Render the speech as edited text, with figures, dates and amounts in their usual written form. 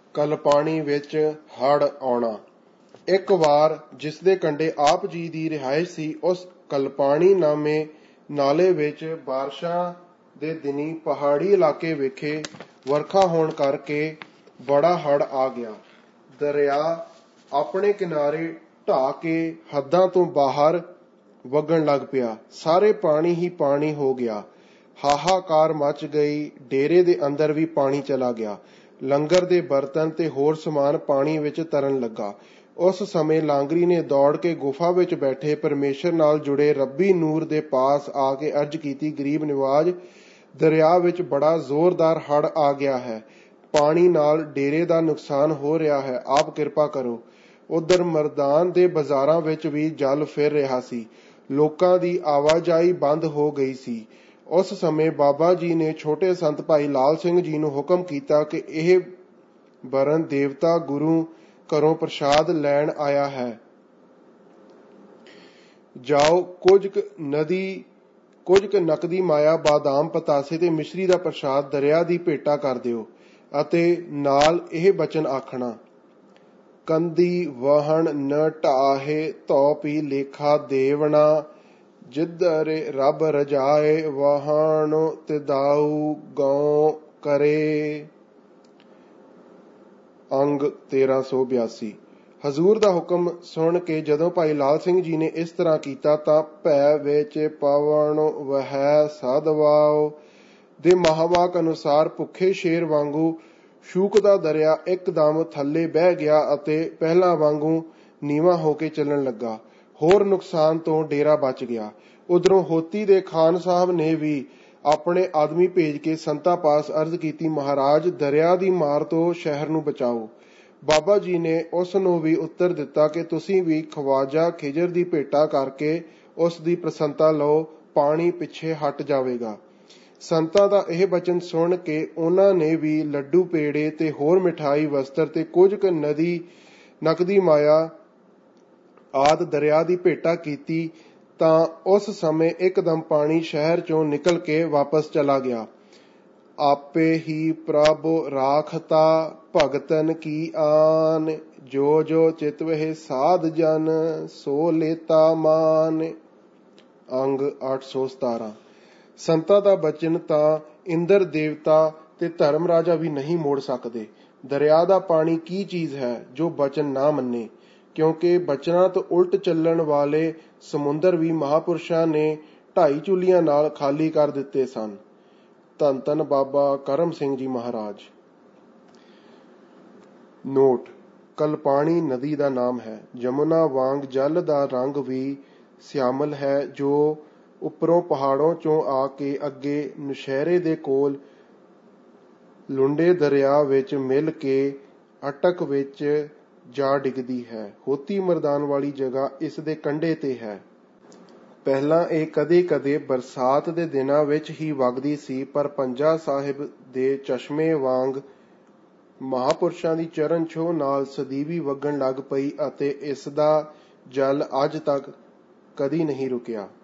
ਕਲਪਾਣੀ ਵਿੱਚ ਹੜ੍ਹ ਆਉਣਾ। ਇੱਕ ਵਾਰ ਜਿਸ ਦੇ ਕੰਢੇ ਆਪ ਜੀ ਦੀ ਰਿਹਾਇਸ਼ ਸੀ, ਉਸ ਕਲਪਾਣੀ ਨਾਮੇ ਨਾਲੇ ਵਿੱਚ ਬਾਰਿਸ਼ਾਂ ਦੇ ਦਿਨੀਂ ਪਹਾੜੀ ਇਲਾਕੇ ਵਿਖੇ ਵਰਖਾ ਹੋਣ ਕਰਕੇ ਬੜਾ ਹੜ੍ਹ ਆ ਗਿਆ। ਦਰਿਆ ਆਪਣੇ ਕਿਨਾਰੇ ਢਾਹ ਕੇ ਹੱਦਾਂ ਤੋਂ ਬਾਹਰ ਵਗਣ ਲੱਗ ਪਿਆ। ਸਾਰੇ ਪਾਣੀ ਹੀ ਪਾਣੀ ਹੋ ਗਿਆ। ਹਾਹਾਕਾਰ ਮਚ ਗਈ। ਡੇਰੇ ਦੇ ਅੰਦਰ ਵੀ ਪਾਣੀ ਚਲਾ ਗਿਆ। ਲੰਗਰ ਦੇ ਬਰਤਨ ਤੇ ਹੋਰ ਸਮਾਨ ਪਾਣੀ ਵਿੱਚ ਤਰਨ ਲੱਗਾ। ਉਸ ਸਮੇਂ ਲਾਂਗਰੀ ਨੇ ਦੌੜ ਕੇ ਗੁਫਾ ਵਿੱਚ ਬੈਠੇ ਪਰਮੇਸ਼ਰ ਨਾਲ ਜੁੜੇ ਰੱਬੀ ਨੂਰ ਦੇ ਪਾਸ ਆ ਕੇ ਅਰਜ਼ ਕੀਤੀ, ਗਰੀਬ ਨਿਵਾਜ, ਦਰਿਆ ਵਿੱਚ ਬੜਾ ਜ਼ੋਰਦਾਰ ਹੜ੍ਹ ਆ ਗਿਆ ਹੈ। ਪਾਣੀ ਨਾਲ ਡੇਰੇ ਦਾ ਨੁਕਸਾਨ ਹੋ ਰਿਹਾ ਹੈ। ਆਪ ਕਿਰਪਾ ਕਰੋ। ਉਧਰ ਮੈਦਾਨ ਦੇ ਬਾਜ਼ਾਰਾਂ ਵਿੱਚ ਵੀ ਜਲ ਫਿਰ ਰਿਹਾ ਸੀ। ਲੋਕਾਂ ਦੀ ਆਵਾਜਾਈ ਬੰਦ ਹੋ ਗਈ ਸੀ। ਉਸ ਸਮੇਂ ਬਾਬਾ ਜੀ ਨੇ ਛੋਟੇ ਸੰਤ ਭਾਈ ਲਾਲ ਸਿੰਘ ਜੀ ਨੂੰ ਹੁਕਮ ਕੀਤਾ ਕਿ ਇਹ ਬਰਨ ਦੇਵਤਾ ਗੁਰੂ ਘਰੋਂ ਪ੍ਰਸ਼ਾਦ ਲੈਣ ਆਇਆ ਹੈ। ਜਾਓ, ਕੁਝ ਕੁ ਨਕਦੀ ਮਾਇਆ, ਬਾਦਾਮ, ਪਤਾਸੇ ਤੇ ਮਿਸ਼ਰੀ ਦਾ ਪ੍ਰਸ਼ਾਦ ਦਰਿਆ ਦੀ ਭੇਟਾ ਕਰ ਦਿਓ ਅਤੇ ਨਾਲ ਇਹ ਬਚਨ ਆਖਣਾ, ਕੰਦੀ ਵਹਣ ਨ ਢਾਹੇ, ਧੋ ਪੀ ਲੇਖਾ ਦੇਵਣਾ, ਜਿੱਧਰੇ ਰੱਬ ਰਜਾਏ, ਵਹਣ ਤਿਦਾਊ ਗਉ ਕਰੇ। ਅੰਗ 1382। ਹਜ਼ੂਰ ਦਾ ਹੁਕਮ ਸੁਣ ਕੇ ਜਦੋਂ ਭਾਈ ਲਾਲ ਸਿੰਘ ਜੀ ਨੇ ਇਸ ਤਰ੍ਹਾਂ ਕੀਤਾ ਤਾਂ ਭੈ ਵਿੱਚ ਪਵਣ ਵਹਿ ਸਾਧਵਾਓ ਦੇ ਮਹਾਵਾਕ ਅਨੁਸਾਰ ਭੁੱਖੇ ਸ਼ੇਰ ਵਾਂਗੂ ਸ਼ੂਕਦਾ ਦਰਿਆ ਇੱਕਦਮ ਥੱਲੇ ਬਹਿ ਗਿਆ ਅਤੇ ਪਹਿਲਾਂ ਵਾਂਗੂ ਨੀਵਾਂ ਹੋ ਕੇ ਚੱਲਣ ਲੱਗਾ। ਹੋਰ ਨੁਕਸਾਨ ਤੋਂ ਡੇਰਾ ਬਚ ਗਿਆ। ਉਧਰੋਂ ਹੋਤੀ ਦੇ ਖਾਨ ਸਾਹਿਬ ਨੇ ਵੀ ਆਪਣੇ ਆਦਮੀ ਭੇਜ ਕੇ ਸੰਤਾਂ ਪਾਸ ਅਰਜ਼ ਕੀਤੀ, ਮਹਾਰਾਜ, ਦਰਿਆ ਦੀ ਮਾਰ ਤੋਂ ਸ਼ਹਿਰ ਨੂੰ ਬਚਾਓ। ਬਾਬਾ ਜੀ ਨੇ ਉਸ ਨੂੰ ਵੀ ਉੱਤਰ ਦਿੱਤਾ ਕਿ ਤੁਸੀਂ ਵੀ ਖਵਾਜਾ ਖਿਜਰ ਦੀ ਭੇਟਾ ਕਰਕੇ ਉਸ ਦੀ ਪ੍ਰਸੰਨਤਾ ਲਓ, ਪਾਣੀ ਪਿੱਛੇ ਹਟ ਜਾਵੇਗਾ। ਸੰਤਾਂ ਦਾ ਇਹ ਬਚਨ ਸੁਣ ਕੇ ਉਹਨਾਂ ਨੇ ਵੀ ਲੱਡੂ, ਪੇੜੇ ਤੇ ਹੋਰ ਮਿਠਾਈ, ਵਸਤਰ ਤੇ ਕੁਝ ਕੁ ਨਕਦੀ ਮਾਇਆ ਆਦਿ ਦਰਿਆ ਦੀ ਭੇਟਾ ਕੀਤੀ ਤਾਂ ਉਸ ਸਮੇਂ ਇੱਕਦਮ ਪਾਣੀ ਸ਼ਹਿਰ ਚੋਂ ਨਿਕਲ ਕੇ ਵਾਪਸ ਚਲਾ ਗਿਆ। ਆਪੇ ਹੀ ਪ੍ਰਭ ਰਾਖਤਾ ਭਗਤਨ ਕੀ ਆਨ, ਜੋ ਜੋ ਚਿਤਵਹਿ ਸਾਧ ਜਨ, ਸੋ ਲੇਤਾ ਮਾਨ। ਅੰਗ 817। ਸੰਤਾਂ ਦਾ ਬਚਨ ਤਾਂ ਇੰਦਰ ਦੇਵਤਾ ਤੇ ਧਰਮ ਰਾਜਾ ਵੀ ਨਹੀਂ ਮੋੜ ਸਕਦੇ। ਦਰਿਆ ਦਾ ਪਾਣੀ ਕੀ ਚੀਜ਼ ਹੈ ਜੋ ਬਚਨ ਨਾ ਮੰਨੇ, ਕਿਉਂਕਿ ਬਚਨਾਂ ਤੋਂ ਉਲਟ ਚੱਲਣ ਵਾਲੇ ਸਮੁੰਦਰ ਵੀ ਮਹਾਂਪੁਰਸ਼ਾਂ ਨੇ 2.5 ਚੁੱਲੀਆਂ ਨਾਲ ਖਾਲੀ ਕਰ ਦਿੱਤੇ ਸਨ। ਧੰਨ ਧੰਨ ਬਾਬਾ ਕਰਮ ਸਿੰਘ ਜੀ ਮਹਾਰਾਜ। ਨੋਟ: ਕਲਪਾਣੀ ਨਦੀ ਦਾ ਨਾਮ ਹੈ। ਜਮੁਨਾ ਵਾਂਗ ਜਲ ਦਾ ਰੰਗ ਵੀ ਸਿਆਮਲ ਹੈ, ਜੋ ਉੱਪਰੋਂ ਪਹਾੜੋਂ ਚੋਂ ਆ ਕੇ ਅੱਗੇ ਨੁਸ਼ਹਿਰੇ ਦੇ ਕੋਲ ਲੁੰਡੇ ਦਰਿਆ ਵਿੱਚ ਮਿਲ ਕੇ ਅਟਕ ਵਿੱਚ ਜਾ ਡਿੱਗਦੀ ਹੈ। ਹੋਤੀ ਮੈਦਾਨ ਵਾਲੀ ਜਗ੍ਹਾ ਇਸ ਦੇ ਕੰਢੇ ਤੇ ਹੈ। ਪਹਿਲਾਂ ਇਹ ਕਦੇ-ਕਦੇ ਬਰਸਾਤ ਦੇ ਦਿਨਾਂ ਵਿੱਚ ਹੀ ਵਗਦੀ ਸੀ, ਪਰ ਪੰਜਾ ਸਾਹਿਬ ਦੇ ਚਸ਼ਮੇ ਵਾਂਗ ਮਹਾਂਪੁਰਸ਼ਾਂ ਦੀ ਚਰਨ ਛੋਹ ਨਾਲ ਸਦੀਵੀ ਵਗਣ ਲੱਗ ਪਈ ਅਤੇ ਇਸ ਦਾ ਜਲ ਅੱਜ ਤੱਕ ਕਦੀ ਨਹੀਂ ਰੁਕਿਆ।